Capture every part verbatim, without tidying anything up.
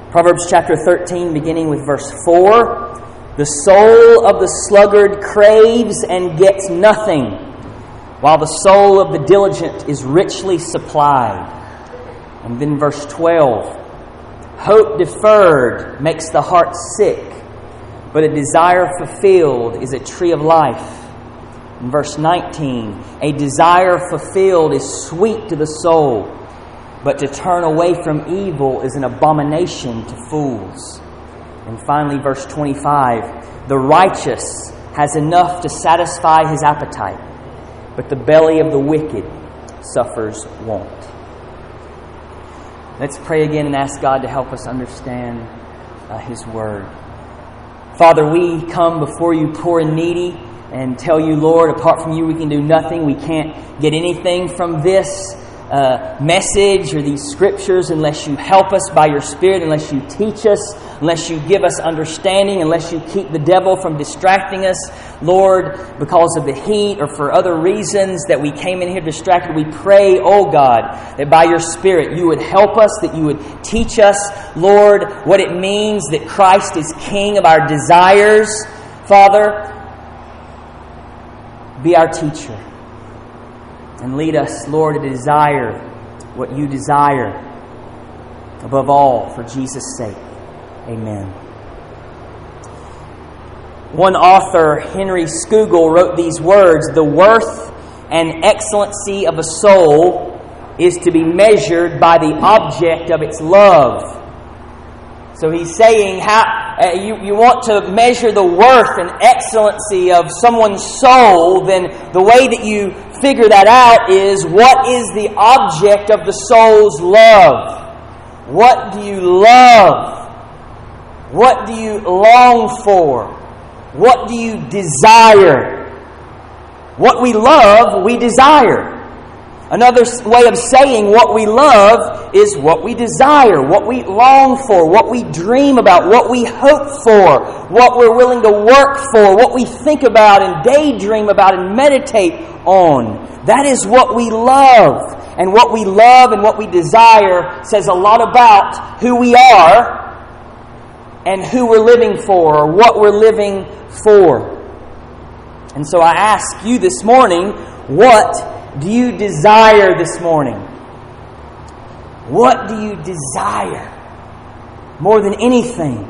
Proverbs chapter thirteen, beginning with verse four. The soul of the sluggard craves and gets nothing, while the soul of the diligent is richly supplied. And then verse twelve. Hope deferred makes the heart sick, but a desire fulfilled is a tree of life. In verse nineteen, a desire fulfilled is sweet to the soul, but to turn away from evil is an abomination to fools. And finally, verse twenty-five, the righteous has enough to satisfy his appetite, but the belly of the wicked suffers want. Let's pray again and ask God to help us understand uh, His Word. Father, we come before You poor and needy and tell You, Lord, apart from You we can do nothing. We can't get anything from this uh, message or these scriptures unless You help us by Your Spirit, unless You teach us, unless You give us understanding, unless You keep the devil from distracting us, Lord, because of the heat or for other reasons that we came in here distracted. We pray, oh God, that by Your Spirit You would help us, that You would teach us, Lord, what it means that Christ is King of our desires. Father, be our teacher and lead us, Lord, to desire what You desire above all for Jesus' sake. Amen. One author, Henry Scougal, wrote these words: the worth and excellency of a soul is to be measured by the object of its love. So he's saying, how uh, you, you want to measure the worth and excellency of someone's soul, then the way that you figure that out is, what is the object of the soul's love? What do you love? What do you long for? What do you desire? What we love, we desire. Another way of saying what we love is what we desire, what we long for, what we dream about, what we hope for, what we're willing to work for, what we think about and daydream about and meditate on. That is what we love. And what we love and what we desire says a lot about who we are and who we're living for, or what we're living for. And so I ask you this morning, what do you desire this morning? What do you desire more than anything?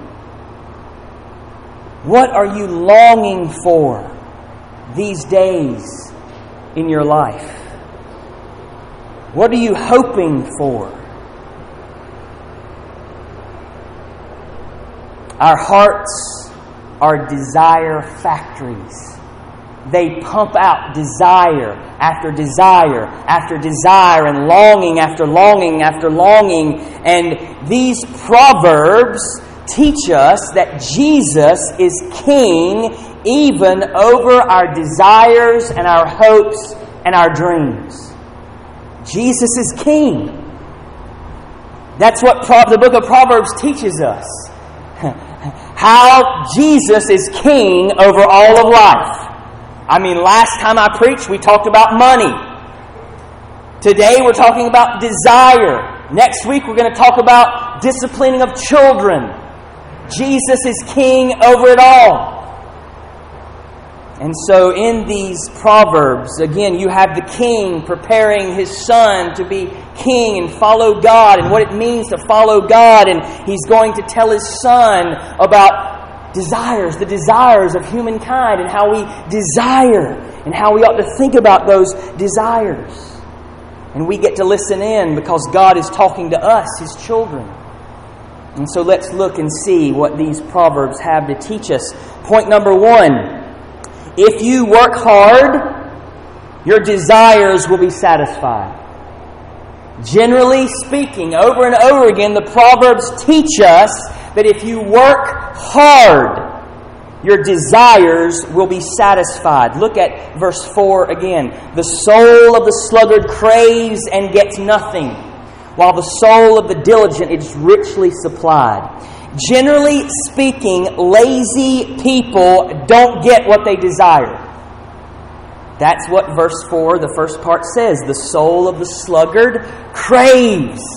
What are you longing for these days in your life? What are you hoping for? Our hearts are desire factories. They pump out desire after desire after desire and longing after longing after longing. And these proverbs teach us that Jesus is King even over our desires and our hopes and our dreams. Jesus is King. That's what the book of Proverbs teaches us. How Jesus is King over all of life. I mean, last time I preached, we talked about money. Today, we're talking about desire. Next week, we're going to talk about disciplining of children. Jesus is King over it all. And so, in these Proverbs, again, you have the king preparing his son to be king and follow God, and what it means to follow God. And he's going to tell his son about desires, the desires of humankind, and how we desire, and how we ought to think about those desires. And we get to listen in because God is talking to us, His children. And so let's look and see what these Proverbs have to teach us. Point number one, if you work hard, your desires will be satisfied. Generally speaking, over and over again, the Proverbs teach us that if you work hard, your desires will be satisfied. Look at verse four again. The soul of the sluggard craves and gets nothing, while the soul of the diligent is richly supplied. Generally speaking, lazy people don't get what they desire. That's what verse four, the first part says. The soul of the sluggard craves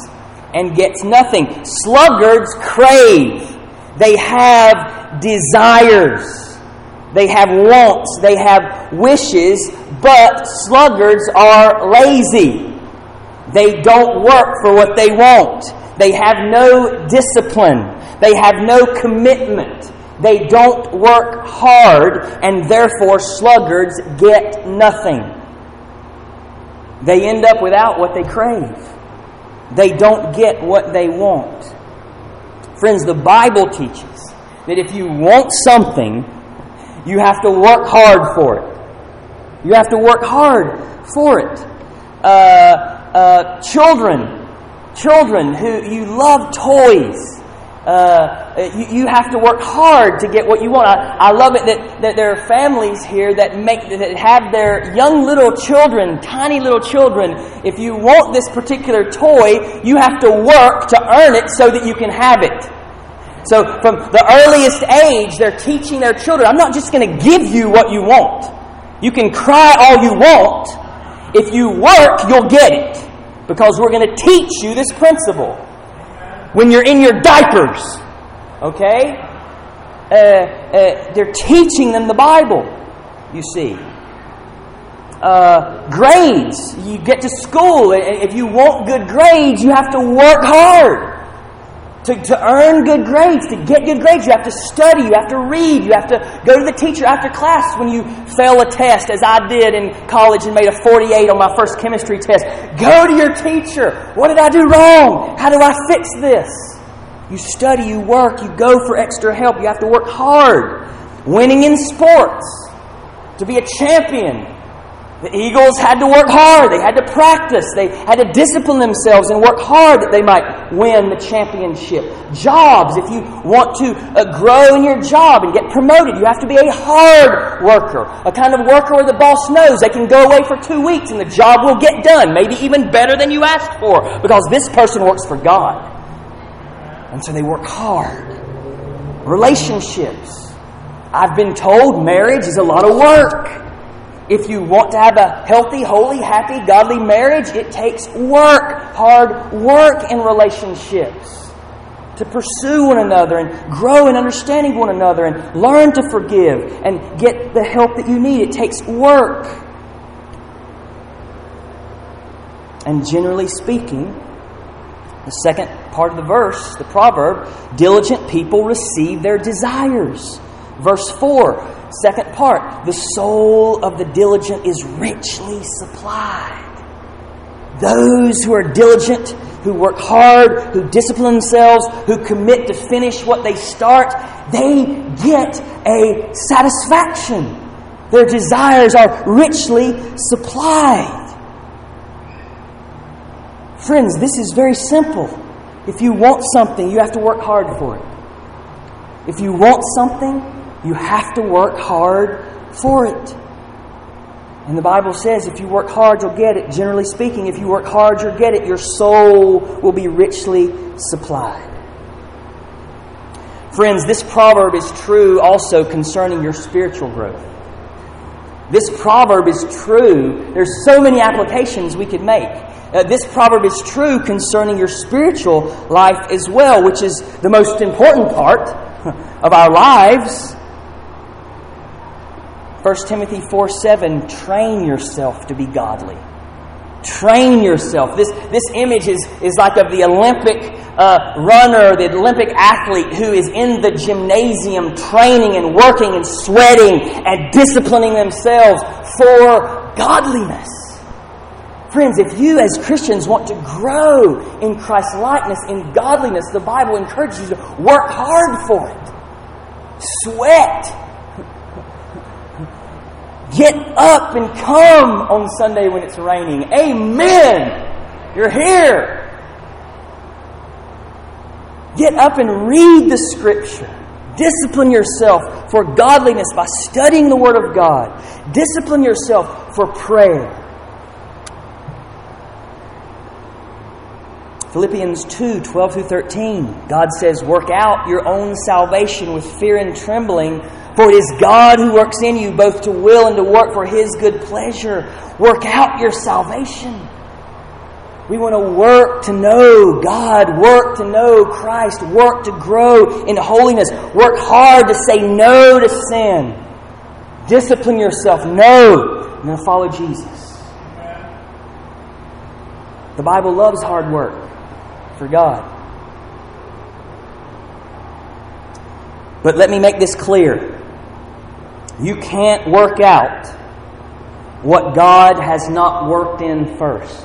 and gets nothing. Sluggards crave. They have desires. They have wants. They have wishes. But sluggards are lazy. They don't work for what they want. They have no discipline. They have no commitment. They don't work hard, and therefore sluggards get nothing. They end up without what they crave. They don't get what they want. Friends, the Bible teaches that if you want something, you have to work hard for it. You have to work hard for it. Uh, uh, children, children who you love toys. Uh, you, you have to work hard to get what you want. I, I love it that, that there are families here that make that have their young little children, tiny little children. If you want this particular toy, you have to work to earn it so that you can have it. So from the earliest age, they're teaching their children, I'm not just going to give you what you want. You can cry all you want. If you work, you'll get it. Because we're going to teach you this principle. When you're in your diapers, okay? Uh, uh, they're teaching them the Bible, you see. Uh, grades. You get to school. If you want good grades, you have to work hard. To, to earn good grades, to get good grades, you have to study, you have to read, you have to go to the teacher after class when you fail a test, as I did in college and made a forty-eight on my first chemistry test. Go to your teacher. What did I do wrong? How do I fix this? You study, you work, you go for extra help. You have to work hard. Winning in sports. To be a champion. The Eagles had to work hard. They had to practice. They had to discipline themselves and work hard that they might win the championship. Jobs. If you want to uh, grow in your job and get promoted, you have to be a hard worker. A kind of worker where the boss knows they can go away for two weeks and the job will get done. Maybe even better than you asked for because this person works for God. And so they work hard. Relationships. I've been told marriage is a lot of work. If you want to have a healthy, holy, happy, godly marriage, it takes work, hard work in relationships to pursue one another and grow in understanding one another and learn to forgive and get the help that you need. It takes work. And generally speaking, the second part of the verse, the proverb, diligent people receive their desires. Verse four, second part, the soul of the diligent is richly supplied. Those who are diligent, who work hard, who discipline themselves, who commit to finish what they start, they get a satisfaction. Their desires are richly supplied. Friends, this is very simple. If you want something, you have to work hard for it. If you want something, you have to work hard for it. And the Bible says if you work hard, you'll get it. Generally speaking, if you work hard, you'll get it. Your soul will be richly supplied. Friends, this proverb is true also concerning your spiritual growth. This proverb is true. There's so many applications we could make. Uh, this proverb is true concerning your spiritual life as well, which is the most important part of our lives. First Timothy four seven, train yourself to be godly. Train yourself. This, this image is, is like of the Olympic uh, runner, the Olympic athlete who is in the gymnasium training and working and sweating and disciplining themselves for godliness. Friends, if you as Christians want to grow in Christ's likeness, in godliness, the Bible encourages you to work hard for it. Sweat. Get up and come on Sunday when it's raining. Amen. You're here. Get up and read the Scripture. Discipline yourself for godliness by studying the Word of God. Discipline yourself for prayer. Philippians two twelve through thirteen. God says, work out your own salvation with fear and trembling, for it is God who works in you both to will and to work for His good pleasure. Work out your salvation. We want to work to know God, work to know Christ, work to grow in holiness, work hard to say no to sin. Discipline yourself, no, and then follow Jesus. The Bible loves hard work for God. But let me make this clear. You can't work out what God has not worked in first.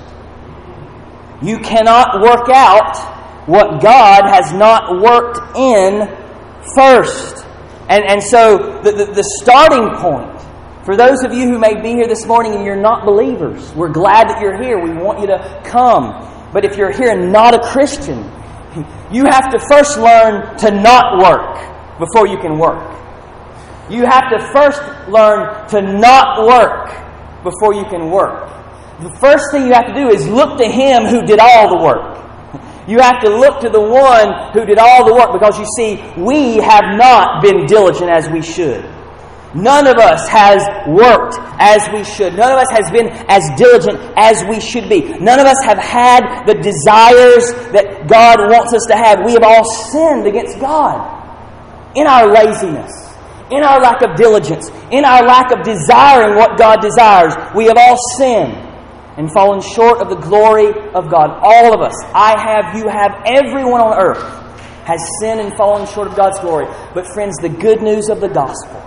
You cannot work out what God has not worked in first. And, and so the, the, the starting point, for those of you who may be here this morning and you're not believers, we're glad that you're here. We want you to come. But if you're here and not a Christian, you have to first learn to not work before you can work. You have to first learn to not work before you can work. The first thing you have to do is look to Him who did all the work. You have to look to the one who did all the work, because you see, we have not been diligent as we should. None of us has worked as we should. None of us has been as diligent as we should be. None of us have had the desires that God wants us to have. We have all sinned against God in our laziness, in our lack of diligence, in our lack of desiring what God desires. We have all sinned and fallen short of the glory of God. All of us, I have, you have, everyone on earth has sinned and fallen short of God's glory. But friends, the good news of the gospel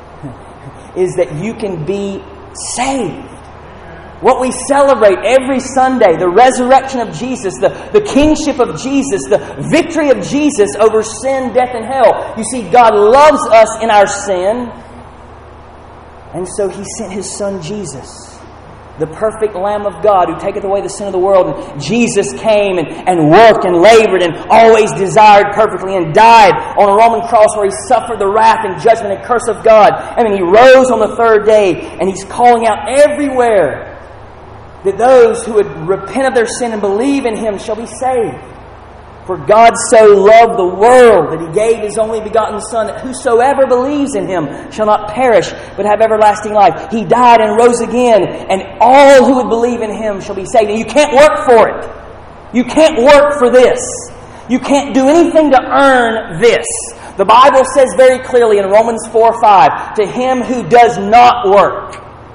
is that you can be saved. What we celebrate every Sunday, the resurrection of Jesus, the, the kingship of Jesus, the victory of Jesus over sin, death, and hell. You see, God loves us in our sin, and so He sent His Son Jesus, the perfect Lamb of God who taketh away the sin of the world. And Jesus came and, and worked and labored and always desired perfectly and died on a Roman cross where He suffered the wrath and judgment and curse of God. And then He rose on the third day, and He's calling out everywhere that those who would repent of their sin and believe in Him shall be saved. For God so loved the world that He gave His only begotten Son, that whosoever believes in Him shall not perish, but have everlasting life. He died and rose again, and all who would believe in Him shall be saved. And you can't work for it. You can't work for this. You can't do anything to earn this. The Bible says very clearly in Romans four five, to him who does not work,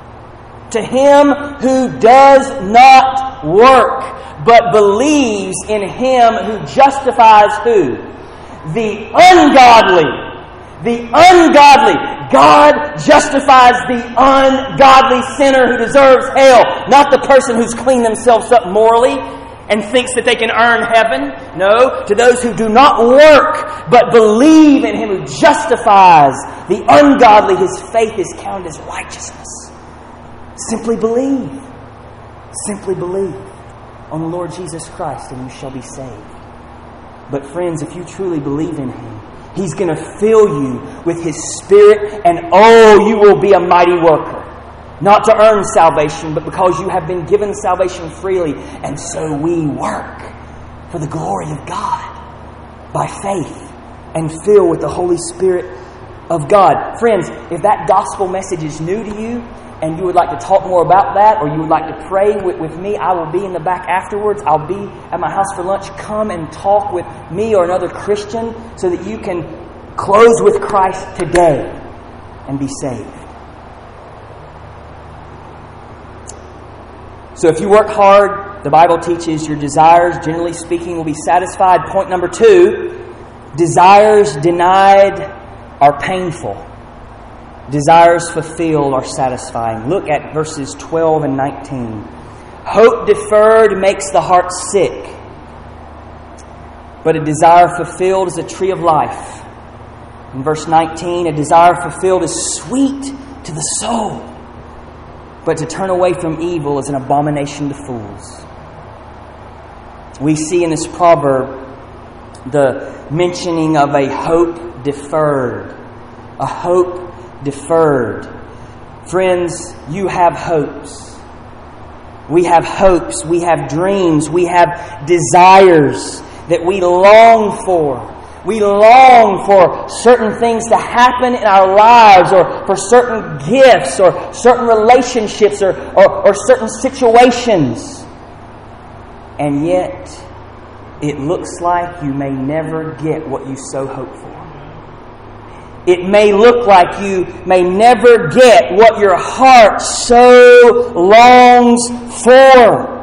to him who does not work, but believes in Him who justifies who? The ungodly. The ungodly. God justifies the ungodly sinner who deserves hell, not the person who's cleaned themselves up morally and thinks that they can earn heaven. No, to those who do not work, but believe in Him who justifies the ungodly, His faith is counted as righteousness. Simply believe. Simply believe on the Lord Jesus Christ, and you shall be saved. But friends, if you truly believe in Him, He's going to fill you with His Spirit, and oh, you will be a mighty worker. Not to earn salvation, but because you have been given salvation freely. And so we work for the glory of God by faith and fill with the Holy Spirit of God. Friends, if that gospel message is new to you, and you would like to talk more about that, or you would like to pray with, with me, I will be in the back afterwards. I'll be at my house for lunch. Come and talk with me or another Christian so that you can close with Christ today and be saved. So if you work hard, the Bible teaches your desires, generally speaking, will be satisfied. Point number two, desires denied are painful. Desires fulfilled are satisfying. Look at verses twelve and nineteen. Hope deferred makes the heart sick, but a desire fulfilled is a tree of life. In verse nineteen, a desire fulfilled is sweet to the soul, but to turn away from evil is an abomination to fools. We see in this proverb the mentioning of a hope deferred. A hope deferred. Friends, you have hopes. We have hopes. We have dreams. We have desires that we long for. We long for certain things to happen in our lives, or for certain gifts, or certain relationships, or, or, or certain situations. And yet, it looks like you may never get what you so hope for. It may look like you may never get what your heart so longs for.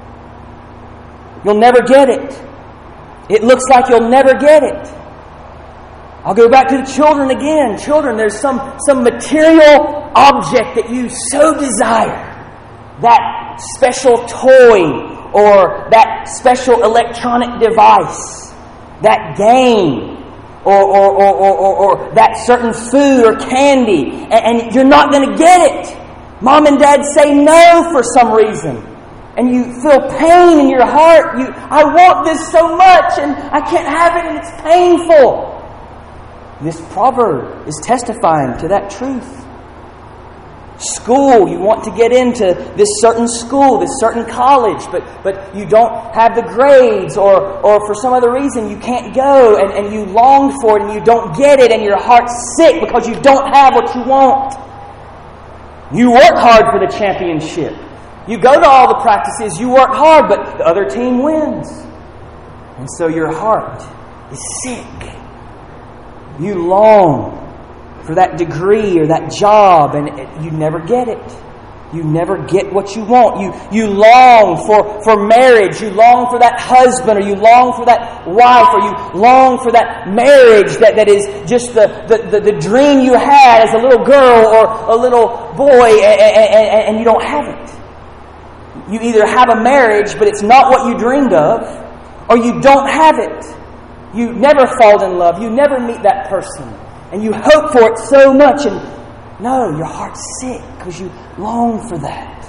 You'll never get it. It looks like you'll never get it. I'll go back to the children again. Children, there's some, some material object that you so desire. That special toy or that special electronic device. That game. Or, or, or, or, or, or that certain food or candy. And, and you're not going to get it. Mom and Dad say no for some reason. And you feel pain in your heart. You, I want this so much and I can't have it and it's painful. This proverb is testifying to that truth. School, you want to get into this certain school, this certain college, but, but you don't have the grades or, or for some other reason you can't go and, and you long for it and you don't get it and your heart's sick because you don't have what you want. You work hard for the championship. You go to all the practices, you work hard, but the other team wins. And so your heart is sick. You long for that degree or that job, and you never get it. You never get what you want. You you long for, for marriage. You long for that husband, or you long for that wife, or you long for that marriage that, that is just the, the, the, the dream you had as a little girl or a little boy, and, and, and you don't have it. You either have a marriage, but it's not what you dreamed of, or you don't have it. You never fall in love. You never meet that person. And you hope for it so much. And no, your heart's sick because you long for that.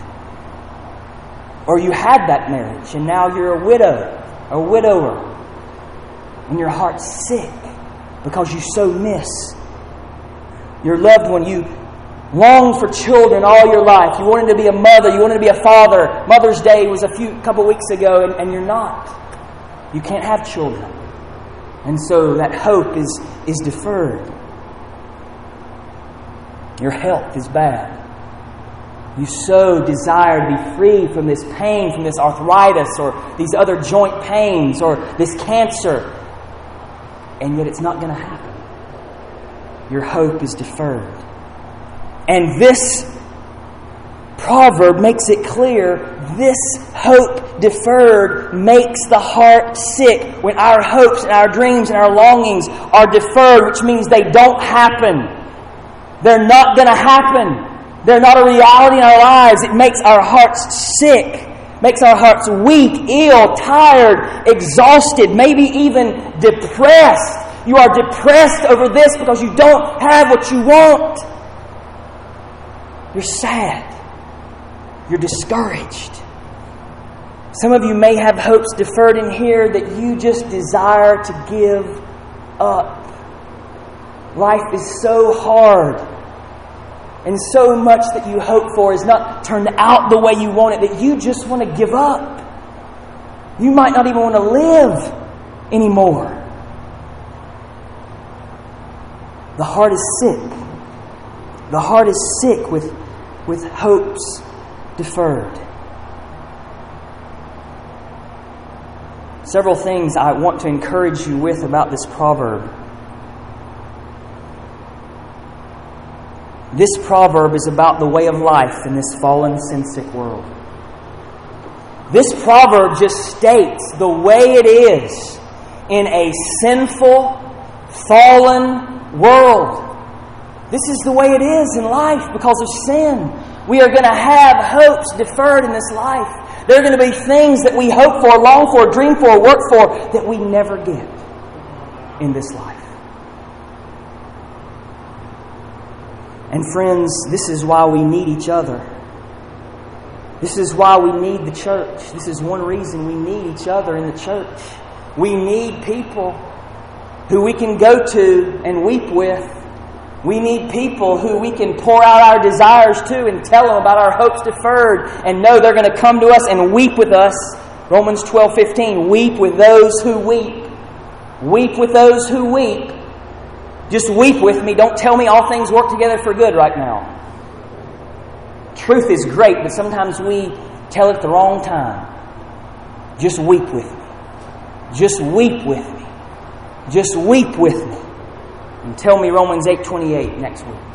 Or you had that marriage and now you're a widow, a widower. And your heart's sick because you so miss your loved one. You longed for children all your life. You wanted to be a mother. You wanted to be a father. Mother's Day was a few couple weeks ago and, and you're not. You can't have children. And so that hope is, is deferred. Your health is bad. You so desire to be free from this pain, from this arthritis or these other joint pains or this cancer. And yet it's not going to happen. Your hope is deferred. And this proverb makes it clear, this hope deferred makes the heart sick. When our hopes and our dreams and our longings are deferred, which means they don't happen. They're not going to happen. They're not a reality in our lives. It makes our hearts sick. Makes our hearts weak, ill, tired, exhausted, maybe even depressed. You are depressed over this because you don't have what you want. You're sad. You're discouraged. Some of you may have hopes deferred in here that you just desire to give up. Life is so hard. And so much that you hope for is not turned out the way you want it, that you just want to give up. You might not even want to live anymore. The heart is sick. The heart is sick with, with hopes deferred. Several things I want to encourage you with about this proverb. This proverb is about the way of life in this fallen, sin-sick world. This proverb just states the way it is in a sinful, fallen world. This is the way it is in life because of sin. We are going to have hopes deferred in this life. There are going to be things that we hope for, long for, dream for, work for that we never get in this life. And friends, this is why we need each other. This is why we need the church. This is one reason we need each other in the church. We need people who we can go to and weep with. We need people who we can pour out our desires to and tell them about our hopes deferred and know they're going to come to us and weep with us. Romans twelve fifteen, weep with those who weep. Weep with those who weep. Just weep with me. Don't tell me all things work together for good right now. Truth is great, but sometimes we tell it at the wrong time. Just weep with me. Just weep with me. Just weep with me. And tell me Romans eight twenty-eight next week.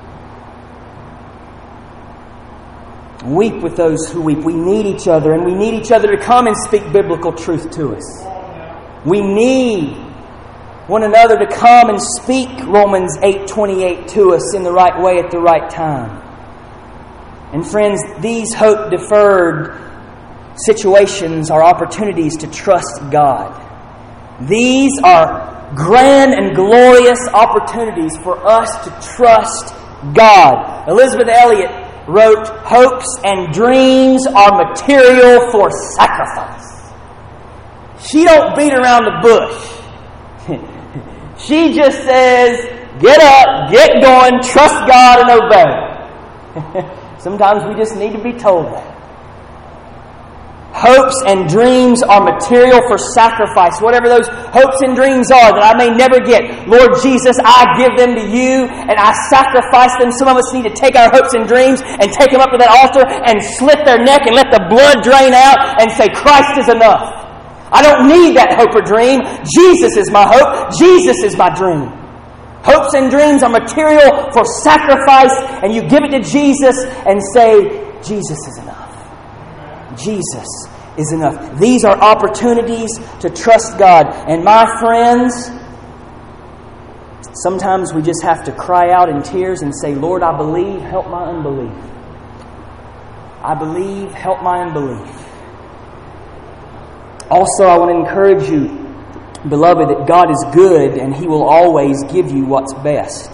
Weep with those who weep. We need each other, and we need each other to come and speak biblical truth to us. We need one another to come and speak Romans eight twenty-eight to us in the right way at the right time. And friends, these hope-deferred situations are opportunities to trust God. These are grand and glorious opportunities for us to trust God. Elizabeth Elliot wrote, "Hopes and dreams are material for sacrifice." She don't beat around the bush. She just says, get up, get going, trust God and obey. Sometimes we just need to be told that. Hopes and dreams are material for sacrifice. Whatever those hopes and dreams are that I may never get, Lord Jesus, I give them to you and I sacrifice them. Some of us need to take our hopes and dreams and take them up to that altar and slit their neck and let the blood drain out and say, Christ is enough. I don't need that hope or dream. Jesus is my hope. Jesus is my dream. Hopes and dreams are material for sacrifice, and you give it to Jesus and say, Jesus is enough. Jesus is enough. These are opportunities to trust God. And my friends, sometimes we just have to cry out in tears and say, Lord, I believe, help my unbelief. I believe, help my unbelief. Also, I want to encourage you, beloved, that God is good and He will always give you what's best.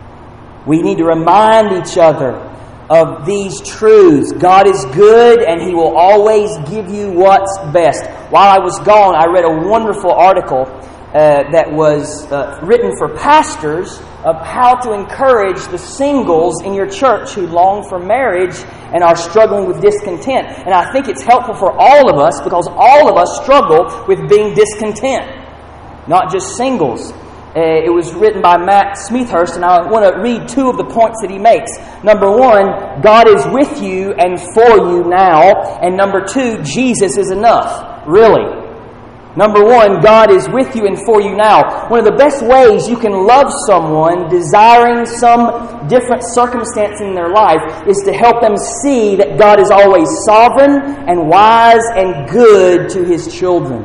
We need to remind each other of these truths. God is good and He will always give you what's best. While I was gone, I read a wonderful article uh, that was uh, written for pastors of how to encourage the singles in your church who long for marriage and are struggling with discontent. And I think it's helpful for all of us because all of us struggle with being discontent, not just singles. Uh, it was written by Matt Smethurst, and I want to read two of the points that he makes. Number one, God is with you and for you now. And number two, Jesus is enough. Really. Number one, God is with you and for you now. One of the best ways you can love someone desiring some different circumstance in their life is to help them see that God is always sovereign and wise and good to His children.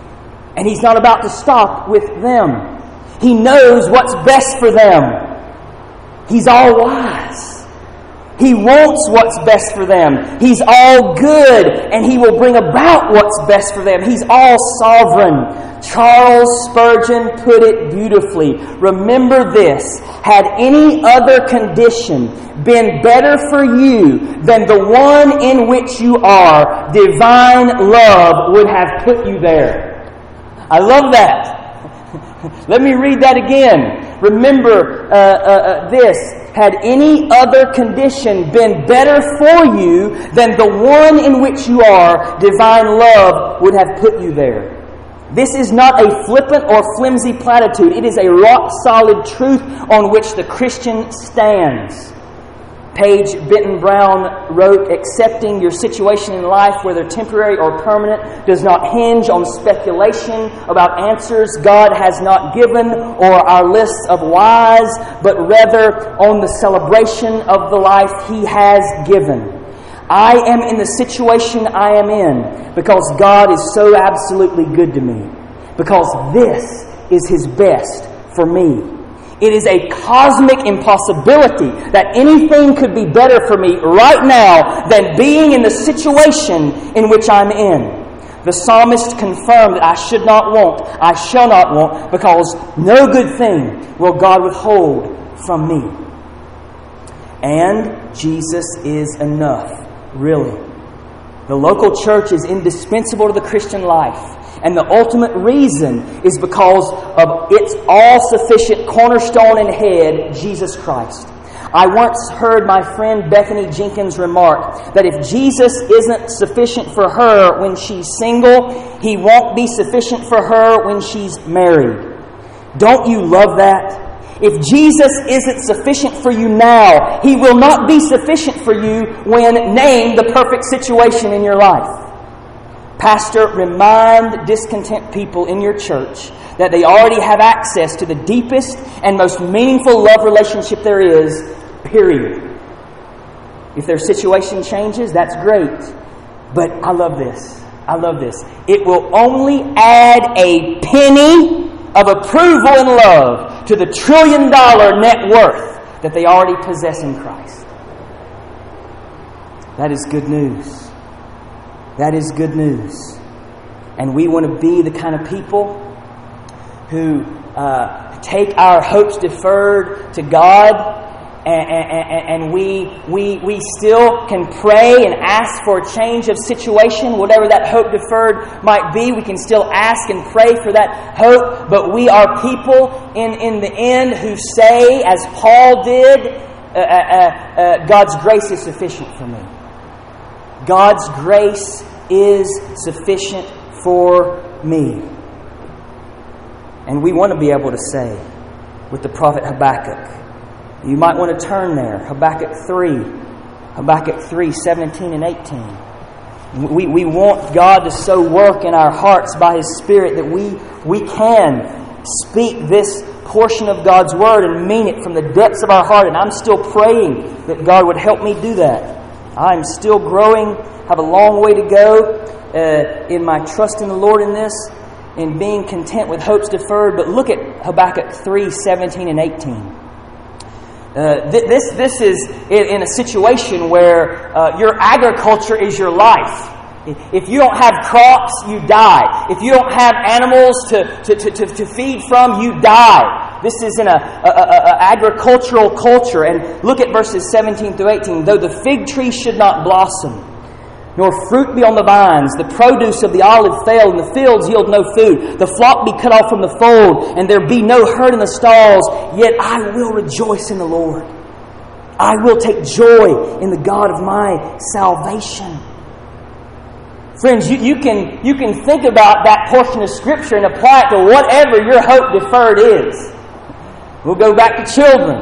And He's not about to stop with them. He knows what's best for them. He's all wise. He wants what's best for them. He's all good, and He will bring about what's best for them. He's all sovereign. Charles Spurgeon put it beautifully. Remember this: had any other condition been better for you than the one in which you are, divine love would have put you there. I love that. Let me read that again. Remember uh, uh, uh, this. Had any other condition been better for you than the one in which you are, divine love would have put you there. This is not a flippant or flimsy platitude. It is a rock-solid truth on which the Christian stands. Paige Benton Brown wrote, accepting your situation in life, whether temporary or permanent, does not hinge on speculation about answers God has not given or our lists of whys, but rather on the celebration of the life He has given. I am in the situation I am in because God is so absolutely good to me, because this is His best for me. It is a cosmic impossibility that anything could be better for me right now than being in the situation in which I'm in. The psalmist confirmed that I should not want, I shall not want, because no good thing will God withhold from me. And Jesus is enough, really. The local church is indispensable to the Christian life. And the ultimate reason is because of its all-sufficient cornerstone and head, Jesus Christ. I once heard my friend Bethany Jenkins remark that if Jesus isn't sufficient for her when she's single, He won't be sufficient for her when she's married. Don't you love that? If Jesus isn't sufficient for you now, He will not be sufficient for you when named the perfect situation in your life. Pastor, remind discontent people in your church that they already have access to the deepest and most meaningful love relationship there is, period. If their situation changes, that's great. But I love this. I love this. It will only add a penny of approval and love to the trillion dollar net worth that they already possess in Christ. That is good news. That is good news. And we want to be the kind of people who uh, take our hopes deferred to God, and, and, and we, we, we still can pray and ask for a change of situation, whatever that hope deferred might be. We can still ask and pray for that hope, but we are people in, in the end who say, as Paul did, uh, uh, uh, God's grace is sufficient for me. God's grace is sufficient for me. And we want to be able to say with the prophet Habakkuk. You might want to turn there. Habakkuk three. Habakkuk three, seventeen and eighteen. We, we want God to so work in our hearts by His Spirit that we, we can speak this portion of God's Word and mean it from the depths of our heart. And I'm still praying that God would help me do that. I'm still growing, have a long way to go uh, in my trust in the Lord in this, in being content with hopes deferred. But look at Habakkuk three, seventeen and eighteen. Uh, th- this this is in, in a situation where uh, your agriculture is your life. If you don't have crops, you die. If you don't have animals to, to, to, to, to feed from, you die. This is in a, a, a, a agricultural culture. And look at verses seventeen through eighteen. Though the fig tree should not blossom, nor fruit be on the vines, the produce of the olive fail, and the fields yield no food, the flock be cut off from the fold, and there be no herd in the stalls, yet I will rejoice in the Lord. I will take joy in the God of my salvation. Friends, you, you can you can think about that portion of Scripture and apply it to whatever your hope deferred is. We'll go back to children.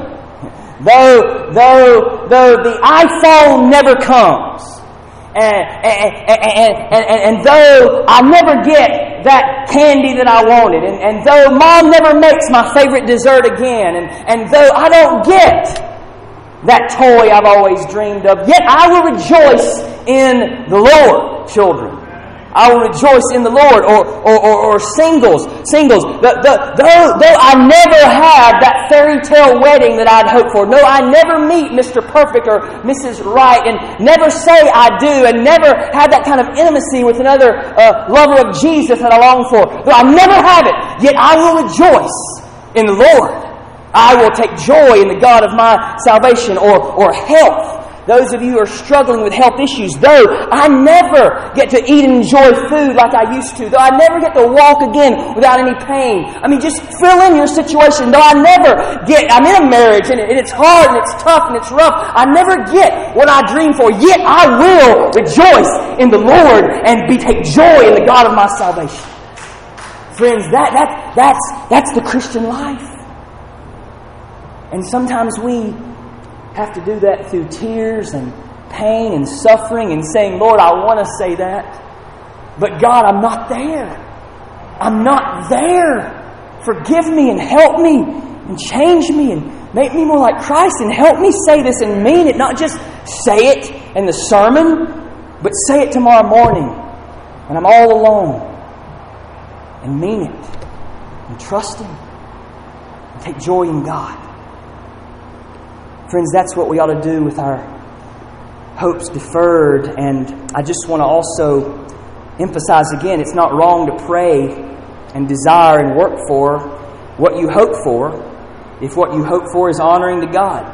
Though, though, though the iPhone never comes, And, and, and, and, and, and though I never get that candy that I wanted, and, and though Mom never makes my favorite dessert again, and, and though I don't get that toy I've always dreamed of, yet I will rejoice in the Lord, children. I will rejoice in the Lord. Or or, or, or singles. Singles. The, the, though, though I never have that fairy tale wedding that I'd hoped for. No, I never meet Mister Perfect or Missus Right, and never say I do, and never have that kind of intimacy with another uh, lover of Jesus that I long for. Though I never have it, yet I will rejoice in the Lord. I will take joy in the God of my salvation. Or, or health. Those of you who are struggling with health issues, though I never get to eat and enjoy food like I used to, though I never get to walk again without any pain. I mean, just fill in your situation. Though I never get, I'm in a marriage and it's hard and it's tough and it's rough. I never get what I dream for, yet I will rejoice in the Lord and be take joy in the God of my salvation. Friends, that, that, that's, that's the Christian life. And sometimes we have to do that through tears and pain and suffering and saying, Lord, I want to say that, but God, I'm not there. I'm not there. Forgive me and help me and change me and make me more like Christ, and help me say this and mean it, not just say it in the sermon, but say it tomorrow morning when I'm all alone, and mean it and trust Him and take joy in God. Friends, that's what we ought to do with our hopes deferred. And I just want to also emphasize again, it's not wrong to pray and desire and work for what you hope for, if what you hope for is honoring to God.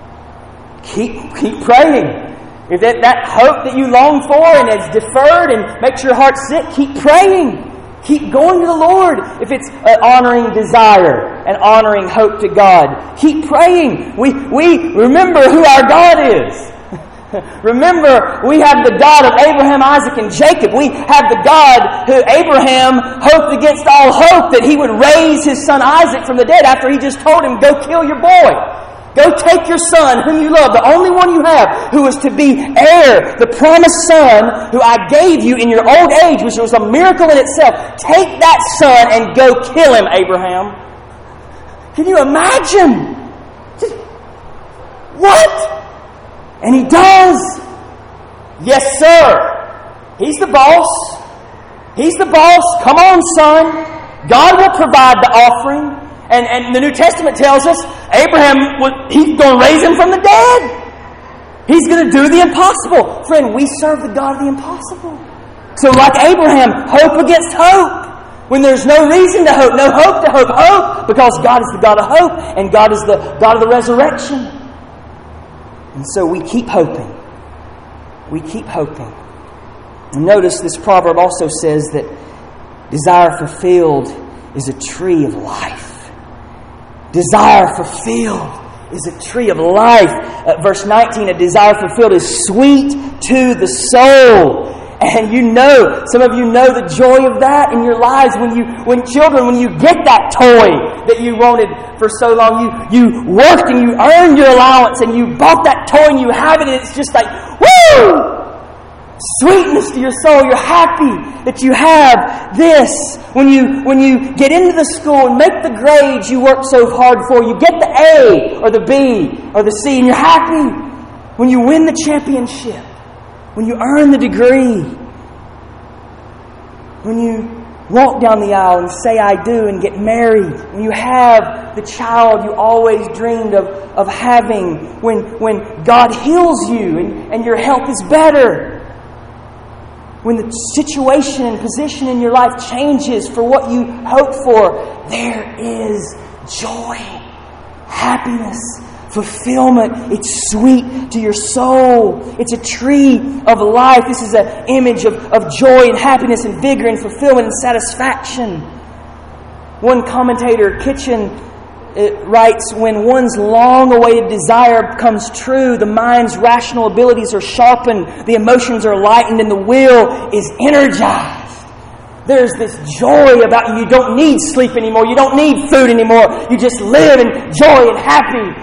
Keep, keep praying. If that, that hope that you long for and is deferred and makes your heart sick, keep praying. Keep going to the Lord if it's an honoring desire and honoring hope to God. Keep praying. We, we remember who our God is. Remember, we have the God of Abraham, Isaac, and Jacob. We have the God who Abraham hoped against all hope that he would raise his son Isaac from the dead after he just told him, go kill your boy. Go take your son, whom you love, the only one you have, who is to be heir, the promised son, who I gave you in your old age, which was a miracle in itself. Take that son and go kill him, Abraham. Can you imagine? What? And he does. Yes, sir. He's the boss. He's the boss. Come on, son. God will provide the offering. And, and the New Testament tells us Abraham, he's going to raise him from the dead. He's going to do the impossible. Friend, we serve the God of the impossible. So like Abraham, hope against hope. When there's no reason to hope, no hope to hope, hope, because God is the God of hope and God is the God of the resurrection. And so we keep hoping. We keep hoping. And notice this proverb also says that desire fulfilled is a tree of life. Desire fulfilled is a tree of life. Uh, verse nineteen, a desire fulfilled is sweet to the soul. And you know, some of you know the joy of that in your lives when you, when children, when you get that toy that you wanted for so long. You, you worked and you earned your allowance and you bought that toy and you have it and it's just like, woo! Sweetness to your soul. You're happy that you have this. When you when you get into the school and make the grades you worked so hard for, you get the A or the B or the C and you're happy. When you win the championship, when you earn the degree, when you walk down the aisle and say I do and get married, when you have the child you always dreamed of, of having, when, when God heals you and, and your health is better, when the situation and position in your life changes for what you hoped for, there is joy, happiness, fulfillment. It's sweet to your soul. It's a tree of life. This is an image of, of joy and happiness and vigor and fulfillment and satisfaction. One commentator, Kitchen, it writes, when one's long-awaited desire comes true, the mind's rational abilities are sharpened, the emotions are lightened, and the will is energized. There's this joy about you. You don't need sleep anymore. You don't need food anymore. You just live in joy and happy.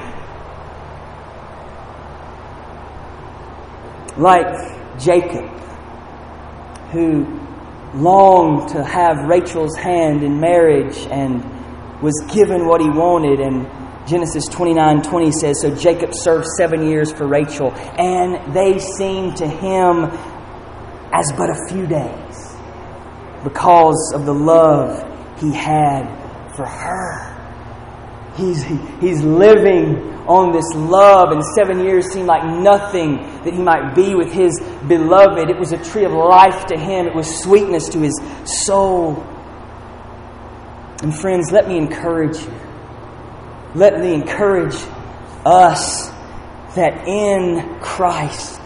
Like Jacob, who longed to have Rachel's hand in marriage and was given what he wanted. And Genesis twenty-nine twenty says, so Jacob served seven years for Rachel, and they seemed to him as but a few days because of the love he had for her. He's, he's living on this love, and seven years seemed like nothing that he might be with his beloved. It was a tree of life to him. It was sweetness to his soul. And friends, let me encourage you. Let me encourage us that in Christ,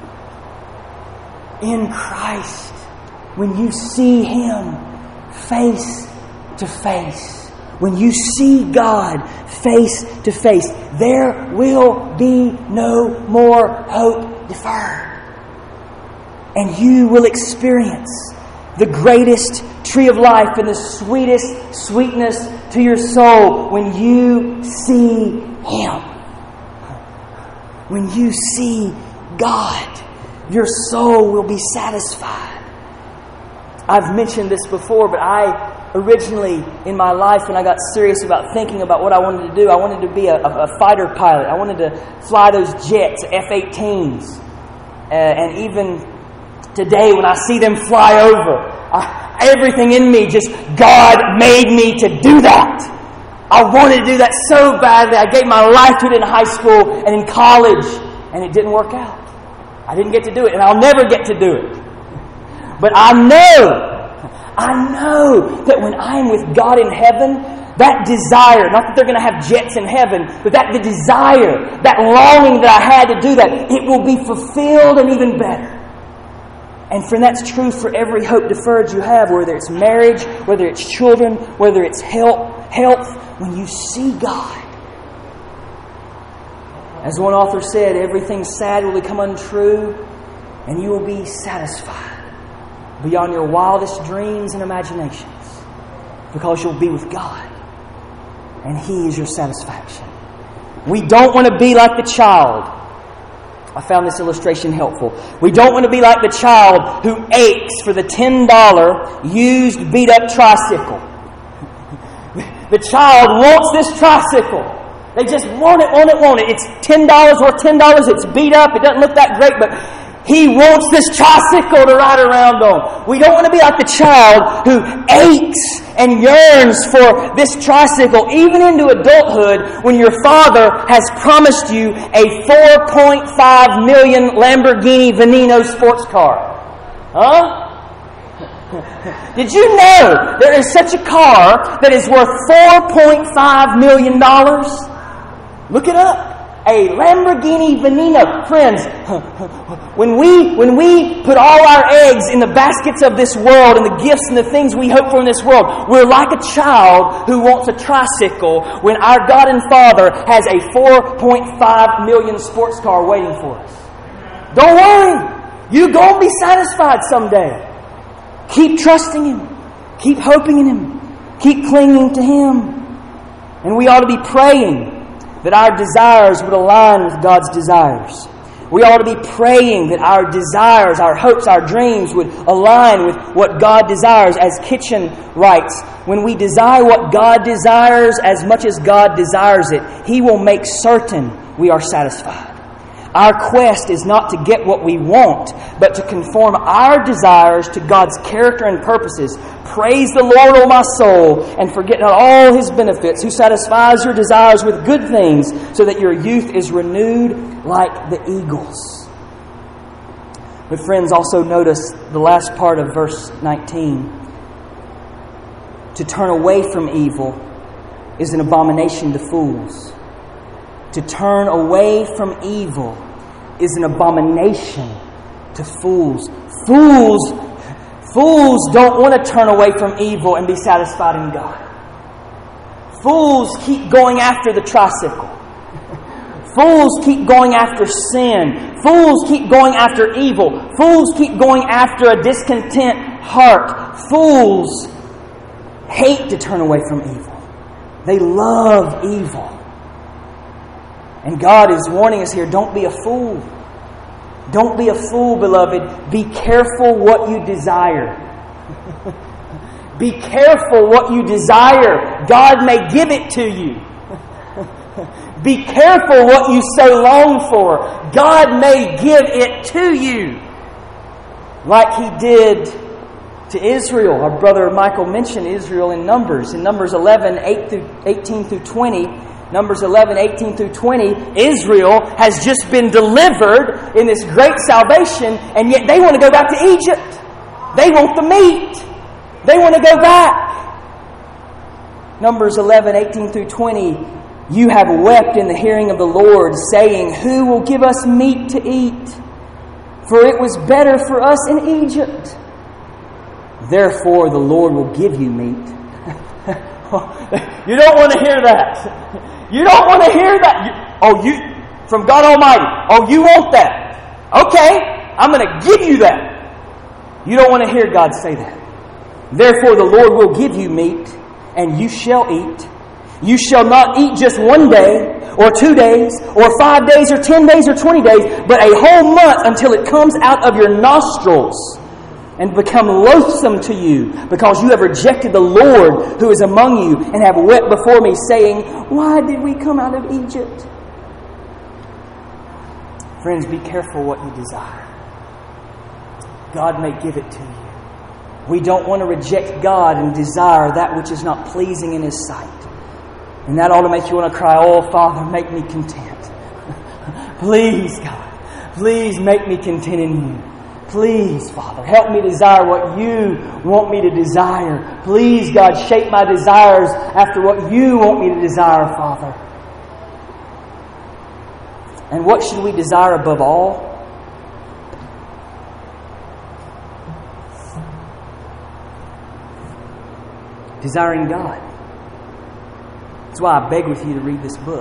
in Christ, when you see Him face to face, when you see God face to face, there will be no more hope deferred. And you will experience the greatest tree of life and the sweetest sweetness to your soul when you see Him. When you see God, your soul will be satisfied. I've mentioned this before, but I originally in my life, when I got serious about thinking about what I wanted to do, I wanted to be a, a fighter pilot. I wanted to fly those jets, F eighteens. Uh, and even today, when I see them fly over, I, everything in me just, God made me to do that. I wanted to do that so badly. I gave my life to it in high school and in college, and it didn't work out. I didn't get to do it, and I'll never get to do it. But I know, I know that when I'm with God in heaven, that desire, not that they're going to have jets in heaven, but that the desire, that longing that I had to do that, it will be fulfilled and even better. And friend, that's true for every hope deferred you have, whether it's marriage, whether it's children, whether it's health. Health, when you see God. As one author said, everything sad will become untrue, and you will be satisfied beyond your wildest dreams and imaginations, because you'll be with God, and He is your satisfaction. We don't want to be like the child. I found this illustration helpful. We don't want to be like the child who aches for the ten dollar used beat-up tricycle. The child wants this tricycle. They just want it, want it, want it. It's ten dollars worth ten dollars. It's beat up. It doesn't look that great, but he wants this tricycle to ride around on. We don't want to be like the child who aches and yearns for this tricycle, even into adulthood, when your father has promised you a four point five million Lamborghini Veneno sports car. Huh? Did you know there is such a car that is worth four point five million dollars? Look it up. A Lamborghini Veneno. Friends, when we, when we put all our eggs in the baskets of this world and the gifts and the things we hope for in this world, we're like a child who wants a tricycle when our God and Father has a four point five million sports car waiting for us. Don't worry. You're going to be satisfied someday. Keep trusting Him. Keep hoping in Him. Keep clinging to Him. And we ought to be praying that our desires would align with God's desires. We ought to be praying that our desires, our hopes, our dreams would align with what God desires. As Kitchen writes, when we desire what God desires as much as God desires it, He will make certain we are satisfied. Our quest is not to get what we want, but to conform our desires to God's character and purposes. Praise the Lord, O my soul, and forget not all His benefits, who satisfies your desires with good things, so that your youth is renewed like the eagles. But friends, also notice the last part of verse nineteen. To turn away from evil is an abomination to fools. To turn away from evil is an abomination to fools. Fools, fools don't want to turn away from evil and be satisfied in God. Fools keep going after the tricycle. Fools keep going after sin. Fools keep going after evil. Fools keep going after a discontent heart. Fools hate to turn away from evil. They love evil. And God is warning us here, don't be a fool. Don't be a fool, beloved. Be careful what you desire. Be careful what you desire. God may give it to you. Be careful what you so long for. God may give it to you. Like He did to Israel. Our brother Michael mentioned Israel in Numbers. In Numbers eleven, eighteen through twenty, Numbers eleven, eighteen through twenty, Israel has just been delivered in this great salvation, and yet they want to go back to Egypt. They want the meat. They want to go back. Numbers eleven, eighteen through twenty, you have wept in the hearing of the Lord, saying, who will give us meat to eat? For it was better for us in Egypt. Therefore the Lord will give you meat. You don't want to hear that. You don't want to hear that. You, oh, you from God Almighty. Oh, you want that. Okay, I'm going to give you that. You don't want to hear God say that. Therefore the Lord will give you meat, and you shall eat. You shall not eat just one day, or two days, or five days, or ten days, or twenty days, but a whole month until it comes out of your nostrils and become loathsome to you, because you have rejected the Lord who is among you, and have wept before me, saying, why did we come out of Egypt? Friends, be careful what you desire. God may give it to you. We don't want to reject God and desire that which is not pleasing in His sight. And that ought to make you want to cry, oh, Father, make me content. Please, God, please make me content in You. Please, Father, help me desire what You want me to desire. Please, God, shape my desires after what You want me to desire, Father. And what should we desire above all? Desiring God. That's why I beg with you to read this book.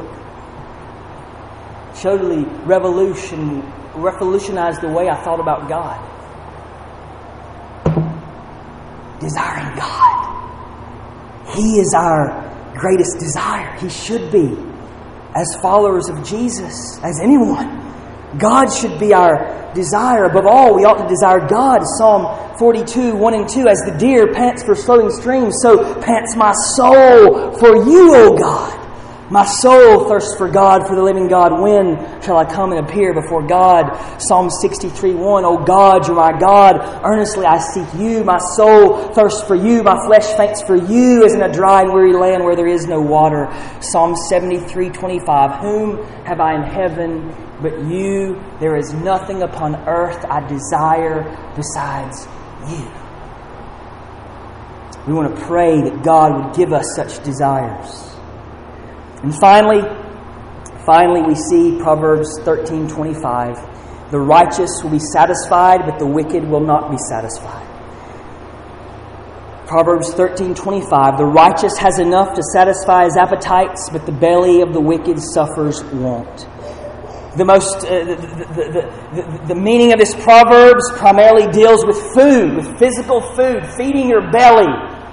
Totally revolution, revolutionized the way I thought about God. Desiring God. He is our greatest desire. He should be. as followers of Jesus, as anyone. God should be our desire. Above all, we ought to desire God. Psalm forty-two, one and two, as the deer pants for flowing streams, so pants my soul for you, O God. My soul thirsts for God, for the living God. When shall I come and appear before God? Psalm sixty-three, one, O God, you're my God. Earnestly I seek you. My soul thirsts for you. My flesh faints for you, as in a dry and weary land where there is no water. Psalm seventy-three, twenty-five, whom have I in heaven but you? There is nothing upon earth I desire besides you. We want to pray that God would give us such desires. And finally, finally we see Proverbs thirteen twenty-five. The righteous will be satisfied, but the wicked will not be satisfied. Proverbs thirteen twenty-five. The righteous has enough to satisfy his appetites, but the belly of the wicked suffers want. The most uh, the, the, the, the, the meaning of this Proverbs primarily deals with food, with physical food, feeding your belly.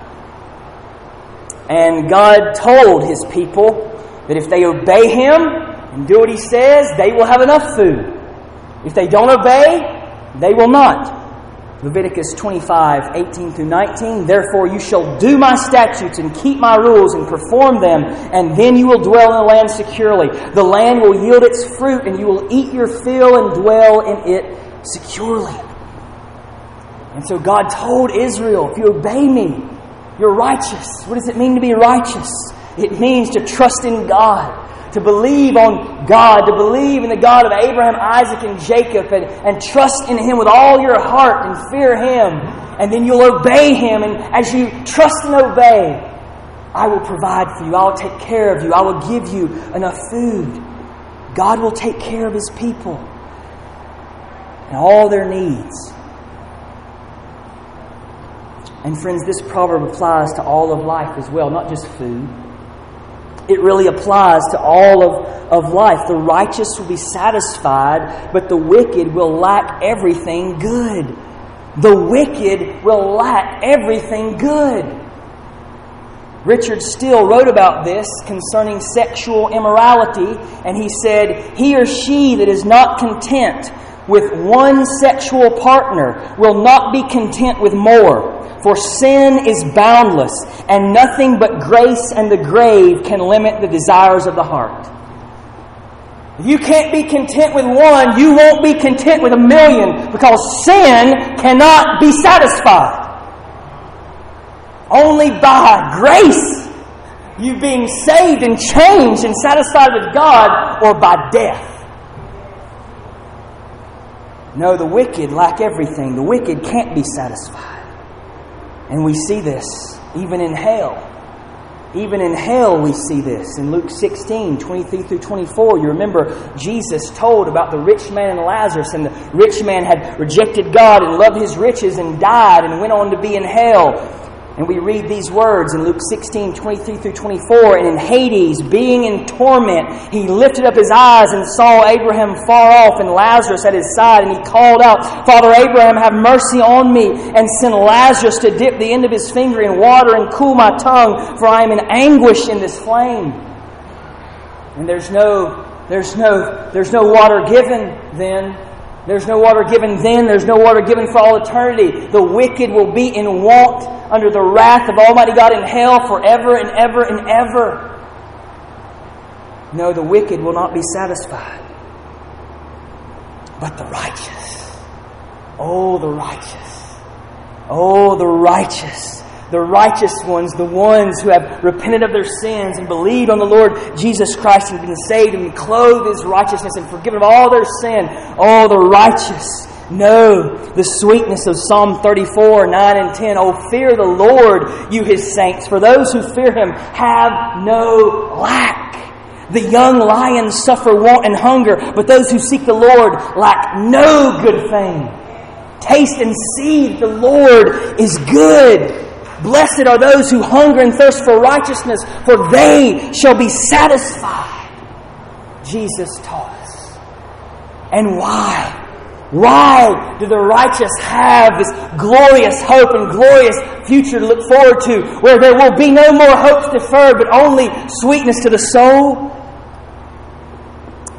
And God told His people that if they obey Him and do what He says, they will have enough food. If they don't obey, they will not. Leviticus twenty-five, eighteen through nineteen. Therefore you shall do my statutes and keep my rules and perform them, and then you will dwell in the land securely. The land will yield its fruit, and you will eat your fill and dwell in it securely. And so God told Israel, if you obey me, you're righteous. What does it mean to be righteous? It means to trust in God, to believe on God, to believe in the God of Abraham, Isaac, and Jacob, and, and trust in Him with all your heart and fear Him. And then you'll obey Him. And as you trust and obey, I will provide for you. I will take care of you. I will give you enough food. God will take care of His people and all their needs. And friends, this proverb applies to all of life as well, not just food. It really applies to all of, of life. The righteous will be satisfied, but the wicked will lack everything good. The wicked will lack everything good. Richard Steele wrote about this concerning sexual immorality, and he said, he or she that is not content with one sexual partner will not be content with more. For sin is boundless, and nothing but grace and the grave can limit the desires of the heart. If you can't be content with one, you won't be content with a million, because sin cannot be satisfied. Only by grace, you being saved and changed and satisfied with God, or by death. No, the wicked lack everything. The wicked can't be satisfied. And we see this even in hell. Even in hell we see this. In Luke sixteen, twenty-three through twenty-four, you remember Jesus told about the rich man and Lazarus. And the rich man had rejected God and loved his riches and died and went on to be in hell. And we read these words in Luke sixteen, twenty-three through twenty-four. And in Hades, being in torment, he lifted up his eyes and saw Abraham far off and Lazarus at his side. And he called out, Father Abraham, have mercy on me, and send Lazarus to dip the end of his finger in water and cool my tongue, for I am in anguish in this flame. And there's no, there's no, there's no water given then. There's no water given then. There's no water given for all eternity. The wicked will be in want under the wrath of Almighty God in hell forever and ever and ever. No, the wicked will not be satisfied. But the righteous. Oh, the righteous. Oh, the righteous. The righteous ones, the ones who have repented of their sins and believed on the Lord Jesus Christ and been saved and clothed in His righteousness and forgiven of all their sin. Oh, the righteous know the sweetness of Psalm thirty-four, nine and ten. Oh, fear the Lord, you His saints, for those who fear Him have no lack. The young lions suffer want and hunger, but those who seek the Lord lack no good thing. Taste and see that the Lord is good. Blessed are those who hunger and thirst for righteousness, for they shall be satisfied. Jesus taught us. And why? Why do the righteous have this glorious hope and glorious future to look forward to, where there will be no more hopes deferred, but only sweetness to the soul?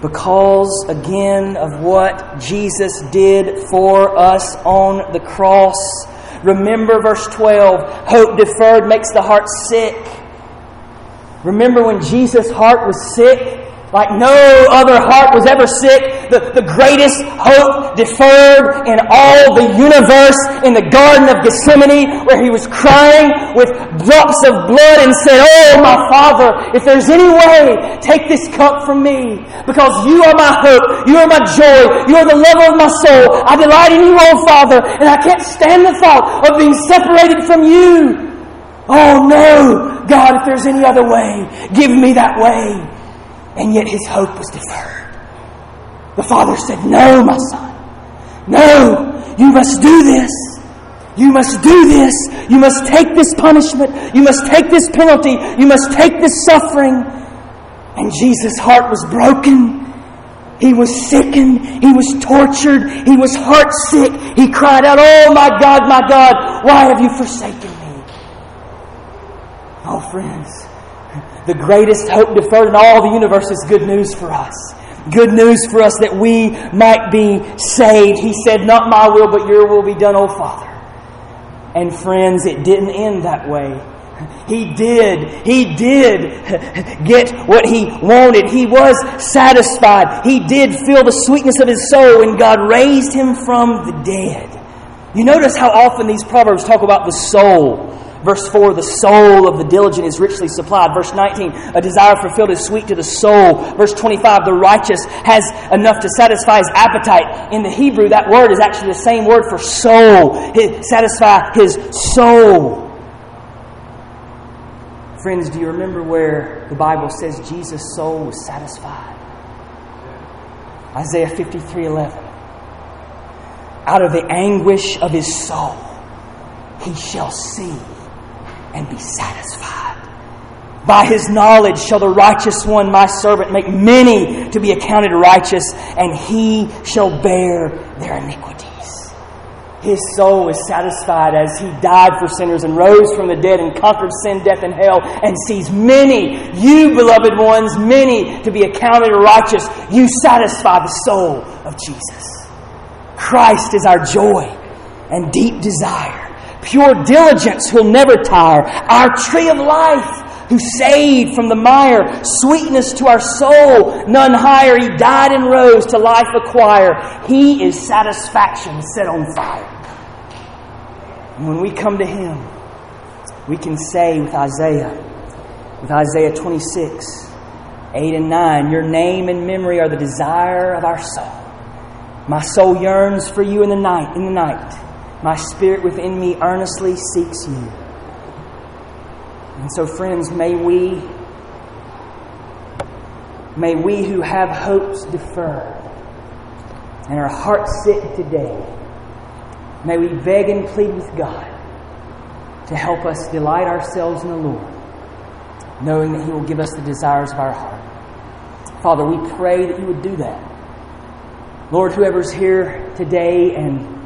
Because, again, of what Jesus did for us on the cross. Remember verse twelve, hope deferred makes the heart sick. Remember when Jesus' heart was sick? Like no other heart was ever sick. The, the greatest hope deferred in all the universe, in the Garden of Gethsemane, where He was crying with drops of blood and said, "Oh, my Father, if there's any way, take this cup from me. Because You are my hope. You are my joy. You are the lover of my soul. I delight in You, oh Father, and I can't stand the thought of being separated from You. Oh no, God, if there's any other way, give me that way." And yet His hope was deferred. The Father said, "No, my Son. No, you must do this. You must do this. You must take this punishment. You must take this penalty. You must take this suffering." And Jesus' heart was broken. He was sickened. He was tortured. He was heart sick. He cried out, "Oh, my God, my God, why have You forsaken me?" Oh, friends, the greatest hope deferred in all the universe is good news for us. Good news for us that we might be saved. He said, "Not my will, but Your will be done, O Father." And friends, it didn't end that way. He did. He did get what He wanted. He was satisfied. He did feel the sweetness of His soul when God raised Him from the dead. You notice how often these Proverbs talk about the soul. Verse four, the soul of the diligent is richly supplied. Verse nineteen, a desire fulfilled is sweet to the soul. Verse twenty-five, the righteous has enough to satisfy his appetite. In the Hebrew, that word is actually the same word for soul. His, satisfy his soul. Friends, do you remember where the Bible says Jesus' soul was satisfied? Isaiah fifty-three eleven. Out of the anguish of his soul, he shall see and be satisfied. By His knowledge shall the righteous one, my servant, make many to be accounted righteous, and He shall bear their iniquities. His soul is satisfied as He died for sinners and rose from the dead and conquered sin, death, and hell, and sees many, you beloved ones, many to be accounted righteous. You satisfy the soul of Jesus. Christ is our joy and deep desire. Pure diligence who'll never tire. Our tree of life, who saved from the mire. Sweetness to our soul, none higher. He died and rose to life acquire. He is satisfaction set on fire. And when we come to Him, we can say with Isaiah, with Isaiah twenty-six, eight and nine, Your name and memory are the desire of our soul. My soul yearns for You in the night, in the night. My spirit within me earnestly seeks You. And so, friends, may we, may we who have hopes deferred and our hearts sick today, may we beg and plead with God to help us delight ourselves in the Lord, knowing that He will give us the desires of our heart. Father, we pray that You would do that. Lord, whoever's here today and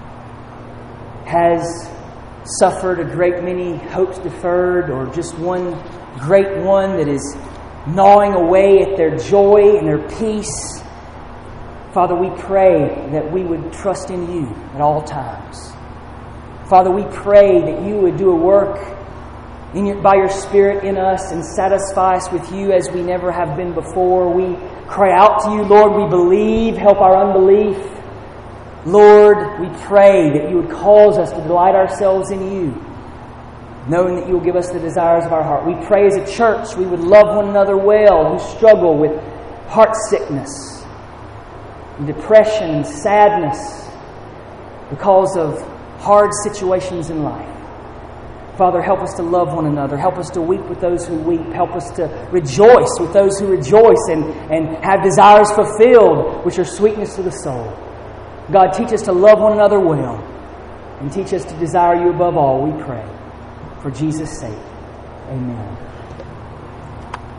has suffered a great many hopes deferred, or just one great one that is gnawing away at their joy and their peace, Father, we pray that we would trust in You at all times. Father, we pray that You would do a work in your, by Your Spirit in us and satisfy us with You as we never have been before. We cry out to You, Lord. We believe. Help our unbelief. Lord, we pray that You would cause us to delight ourselves in You, knowing that You will give us the desires of our heart. We pray as a church we would love one another well who struggle with heart sickness, and depression, and sadness because of hard situations in life. Father, help us to love one another. Help us to weep with those who weep. Help us to rejoice with those who rejoice and, and have desires fulfilled, which are sweetness to the soul. God, teach us to love one another well, and teach us to desire You above all, we pray. For Jesus' sake, amen.